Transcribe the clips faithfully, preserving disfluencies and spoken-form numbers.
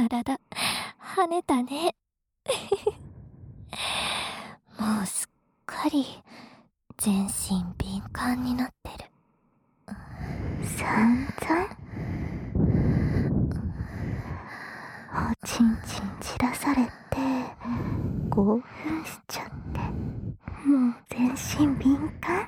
体跳ねたね。もうすっかり全身敏感になってる。 散々おちんちん散らされて興奮しちゃって、もう全身敏感。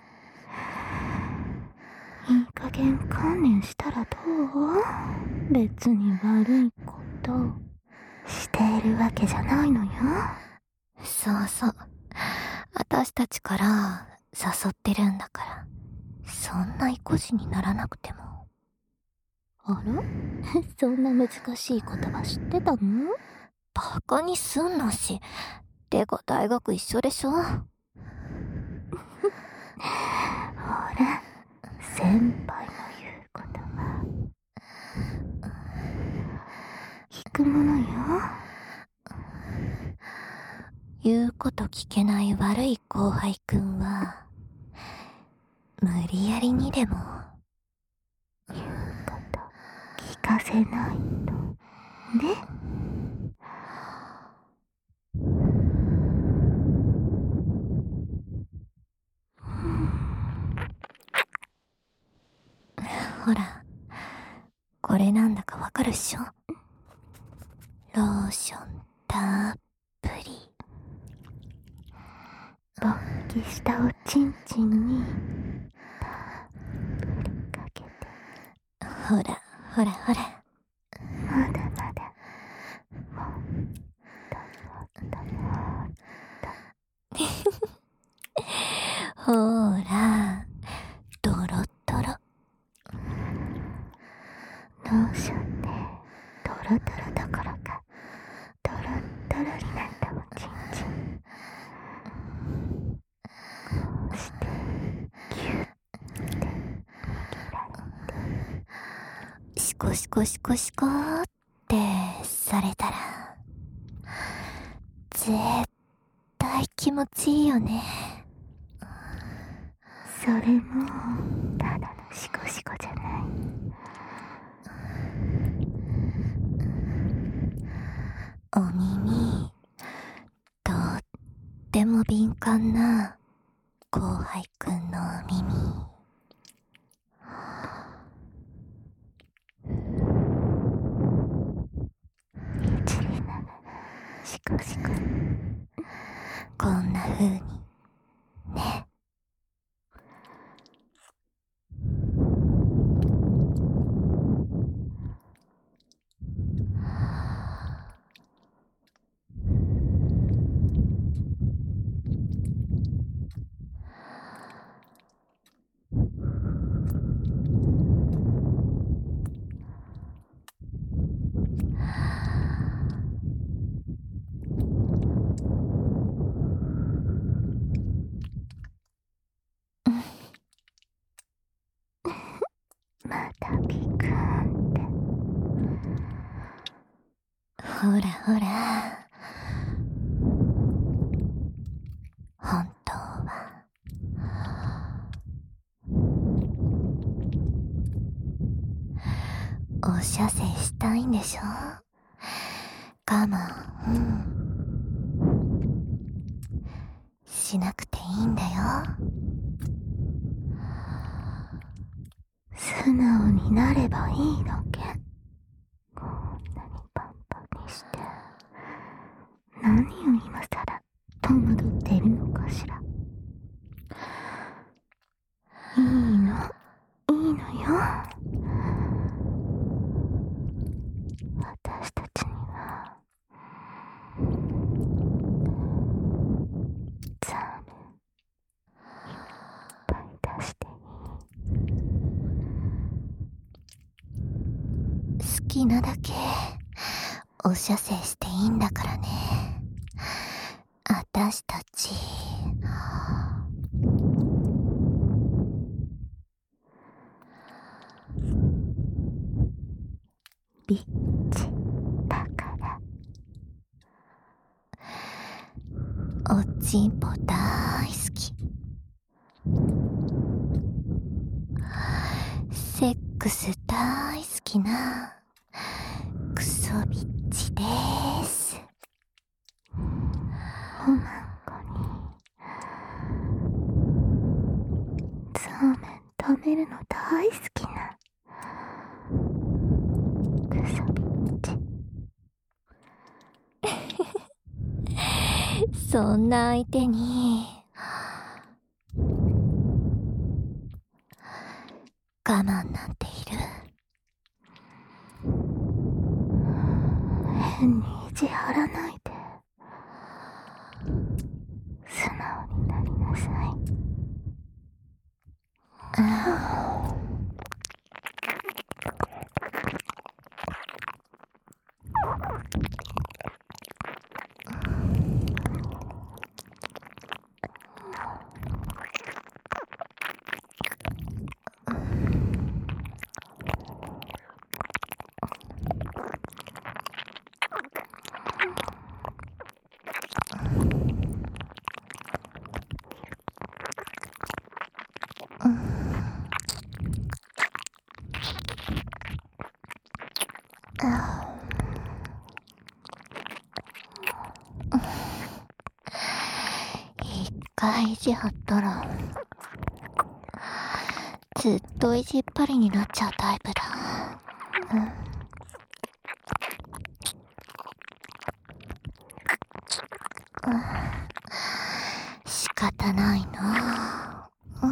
いい加減観念したらどう？別に悪いことしているわけじゃないのよ。 そうそう、私たちから誘ってるんだから、そんな意固地にならなくても。 あらそんな難しい言葉知ってたの？ バカにすんなし。てか大学一緒でしょ。ほら、先輩の言うことは聞くものよ。 言うこと聞けない悪い後輩くんは無理やりにでも言うこと聞かせないとね。 ほら、これなんだかわかるっしょ。ローションたっぷり。 勃起したおちんちんにたっぷりかけて。 ほらほらほら、 まだまだもっともっともっとほらドロドロ。 ローションでドロドロどころかドロドロになったおちんちん、こうしてギュッて握られて、 シコシコシコシコってされたら絶対気持ちいいよね。 それもただのシコシコじゃない。 お耳とっても敏感な後輩くんのお耳。 いじりながらシコシコ、 こんな風にね。 またピクーンって。 ほらほら、本当はおしゃせしたいんでしょ。我慢、うん、しなくていいんだよ。 素直になればいいだけ。こんなにパンパンにして、何を今さら戸惑っているのかしら。いいの、いいのよ。私たちにはザムいっぱい出していい。 好きなだけおしゃせしていいんだからね。あたしたちビッチだから。 おちんぽ大好き。セックス大好きなクソビッチるの大好きなくさびっち。 そんな相手に我慢なんている？ 変に意地張らないで素直になりなさい。 一回意地張ったらずっと意地っ張りになっちゃうタイプだ。うん、仕方ないな。うん、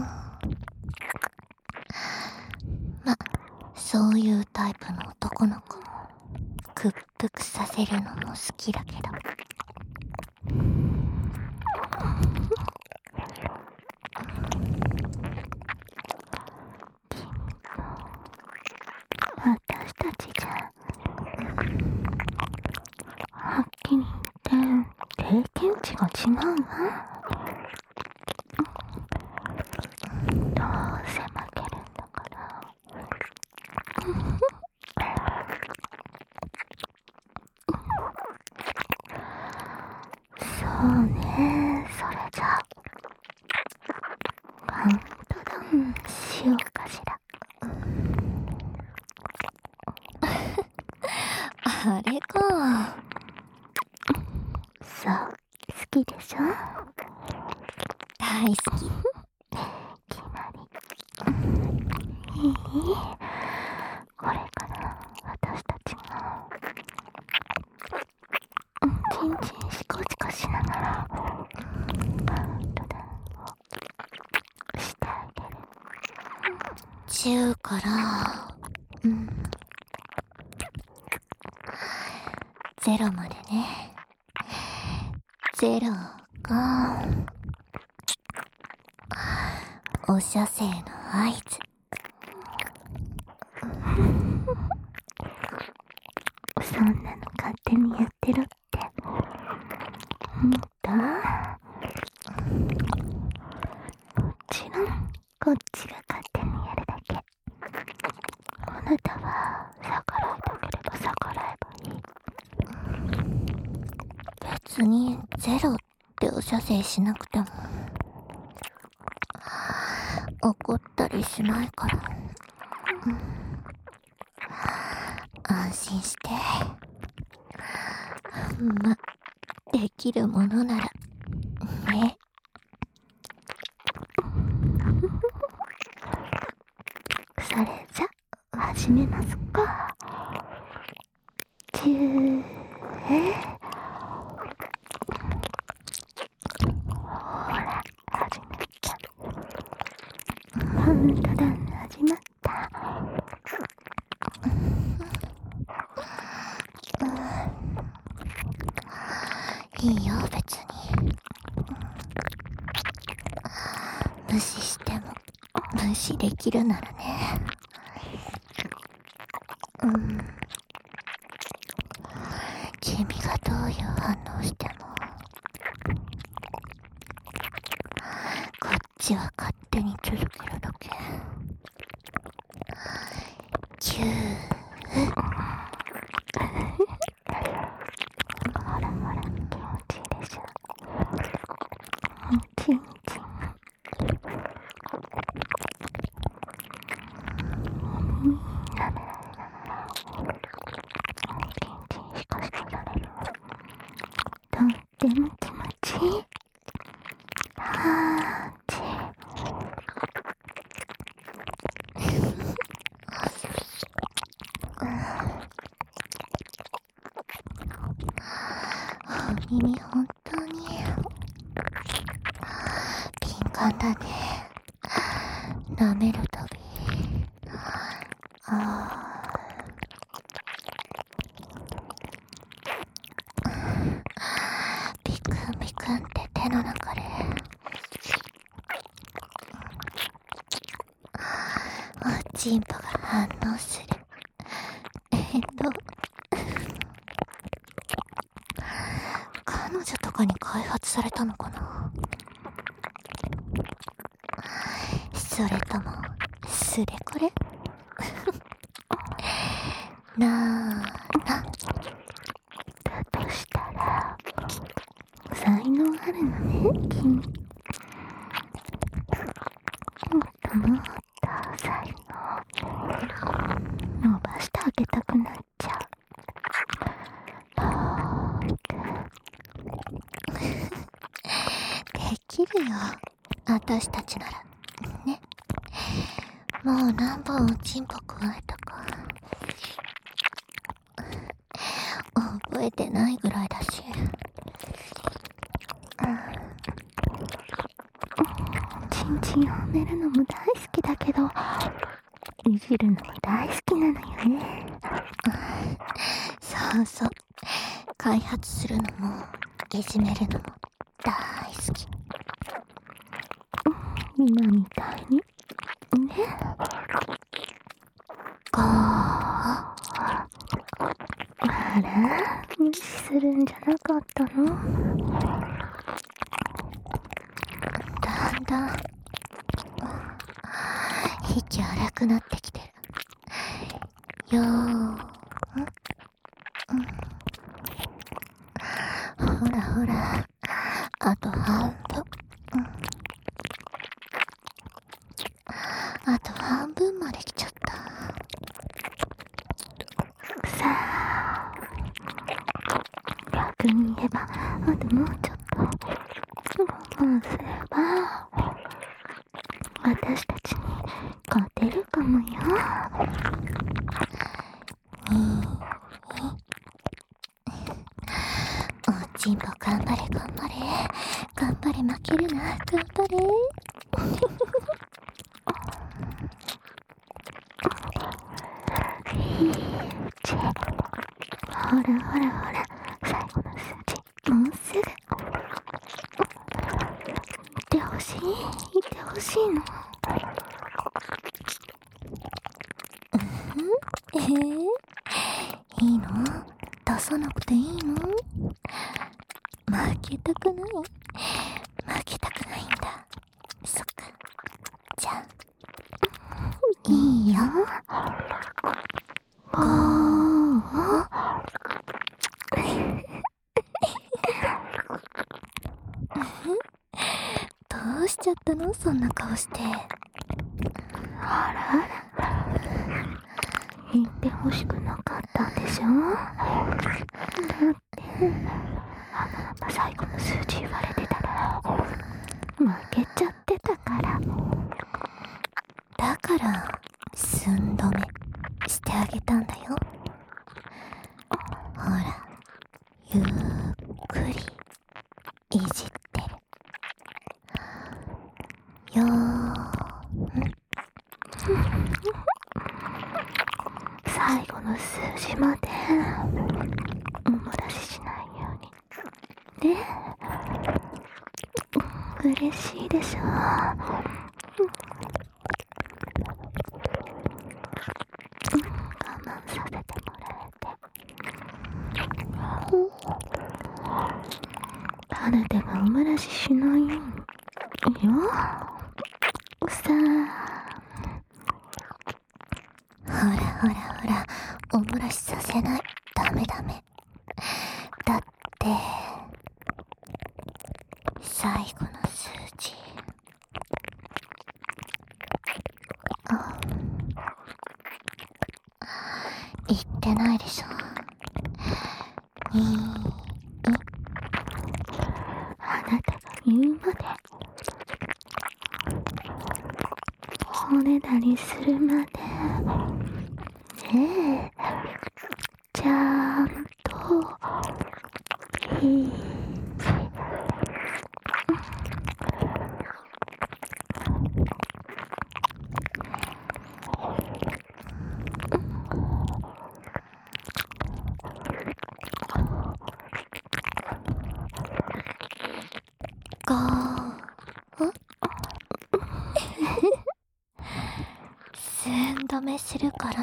ま、そういうタイプの男の子屈服させるのも好きだけど。 私たちじゃはっきり言って経験値が違うわ。どうせ負けるんだから。そうね、それじゃカウントダウンしようかしら。 あれか。 そう、好きでしょ？ 大好き。 決まり。いい？これから私たちがチンチンシコシコしながらカウントダウンをしてあげる。 じゅうから、うん、ゼロまでね。ゼロがお射精の合図。 そんなの勝手にやってろって思った？もちろんこっちが勝手にやるだけ。あなたは逆らいたければ逆らえばいい。 別にゼロってお射精しなくても怒ったりしないから、うん、安心して。ま、できるものならね。 それじゃ始めますか。じゅうえほら始まった。カウントダウン始まった。 いいよ別に。無視しても無視できるならね。うん、君がどういう反応してもこっちは勝手に続けるだけ。キューほらほら気持ちいいでしょ。チンチン舐められながらチンチンシコシコされる。とっても気持ちいい。はーち耳本当に敏感だね。舐めるたびあービクンビクンって手の中でおちんぽが反応する。えっと彼女とかに開発されたのかな。それともすれこれなあな。 だとしたら才能あるのね君。もっともっと才能伸ばしてあげたくなっちゃう。 できるよ、私たちならね。もう何本おちんぽくわえたか覚えてないぐらいだし、 ちんちん褒めるのも大好きだけどいじるのも大好きなのよね。 そうそう、開発するのもいじめるのも大好き。 今みたいにね。 ゴーあら、無視するんじゃなかったの？ だんだん息荒くなってきてるよー。ん、うん、ほらほら、あと半分、うん、あと半分まで来ちゃった。 さあ、逆に言えばあともうちょっと我慢すれば私たちに勝てるかもよ。 おちんぽ頑張れ頑張れ頑張れ、負けるな、頑張れほらほらほら、最後の数字もうすぐ。言ってほしい言ってほしいの。 えー、いいの？出さなくていいの？負けたくない？負けたくないんだ。そっか。じゃあ、いいよ。 ゴー。 どうしちゃったの？そんな顔して。 あらあら、言ってほしくなかったんでしょ。だってあのまま最後の数字言われてたら負けちゃってたから。 だから寸止めしてあげたんだよ。ほら、ゆっくりいじってるよー。 最後の数字までお漏らししないようにね。嬉しいでしょ。我慢させてもらえて。あなたがお漏らししないよさあ。 ほらほらほら、お漏らしさせない。ダメダメ。だって最後の数字、あ、言ってないでしょ。にあなたが言うまでおねだりするまでねえ、ちゃんといいするから、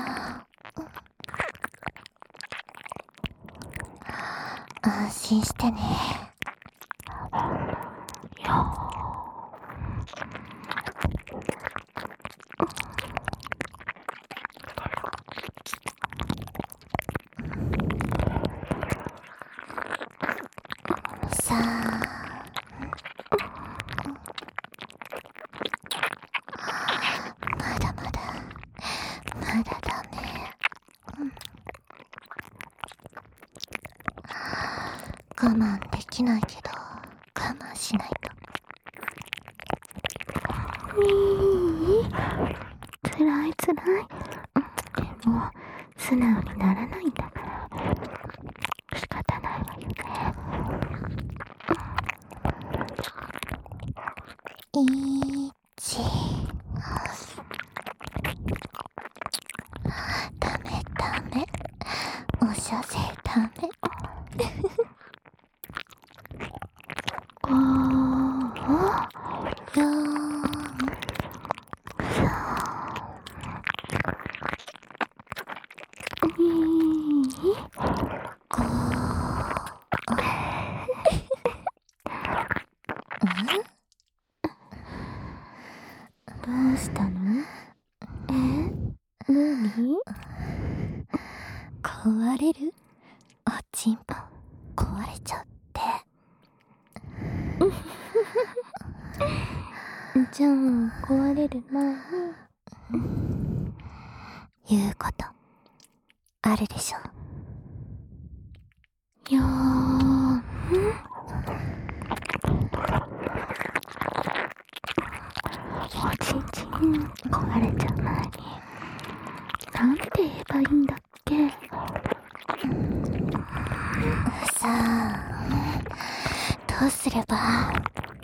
安心してね。さあ、まだまだまだだね。我慢できないけど我慢しないと。 いい、つらいつらい。でも素直にならないんだから仕方ないわよね。 いち、ダメダメ、おしゃせダメ。 ご、 よん、 に、 ご、 どうしたの？え？何？ 壊れる？おちんぽ壊れちゃって。 じゃあ壊れる前に言うことあるでしょ。 よーん。おちんちん壊れちゃう前になんて言えばいいんだっけ？ さあ、どうすれば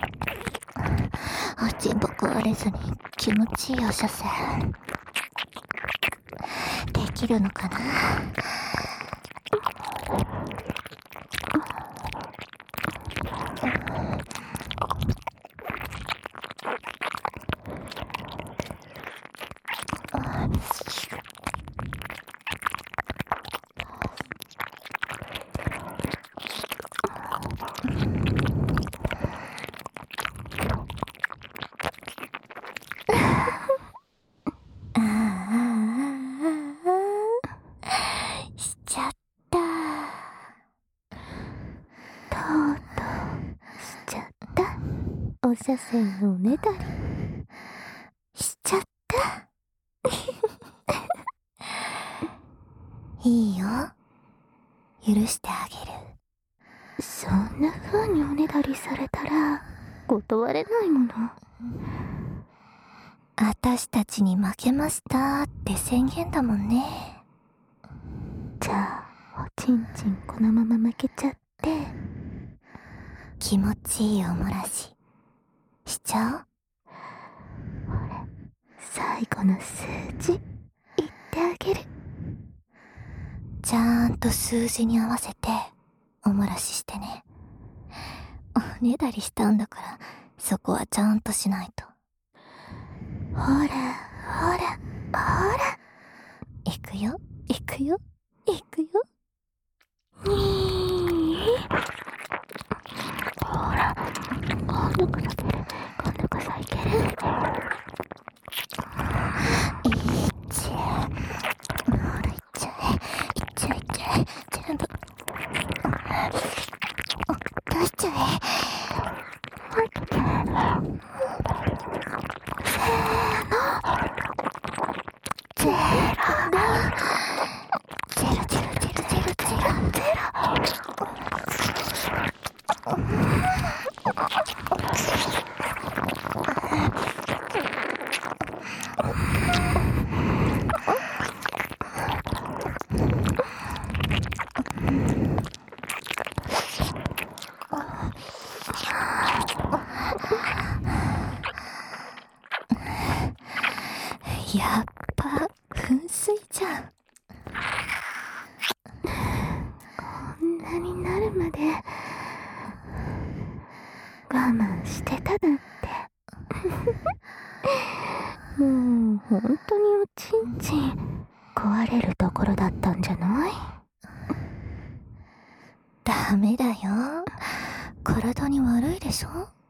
おちんぽ壊れずに気持ちいいお射精できるのかな。しちゃった。 とうとうしちゃった。お射精のおねだりしちゃった。いいよ、許してあげる。 そんな風におねだりされたら断れないもの。 あたしたちに負けましたって宣言だもんね。 じゃあおちんちんこのまま負けちゃって気持ちいいおもらししちゃおう。 最後の数字言ってあげる。 ちゃんと数字に合わせておもらししてね。おねだりしたんだからそこはちゃんとしないと。 ほらほらほら、 いくよいくよいくよ。 にー、ほら今度こそいける、今度こそいける。 いっちゃえ、ほらいっちゃえ、いっちゃえいっちゃえ、全部出しちゃえ。ゼロゼロゼロゼロゼロゼロゼやっぱ噴水じゃん。 こんなになるまで我慢してたなんてもう本当におちんちん体に悪いでしょ。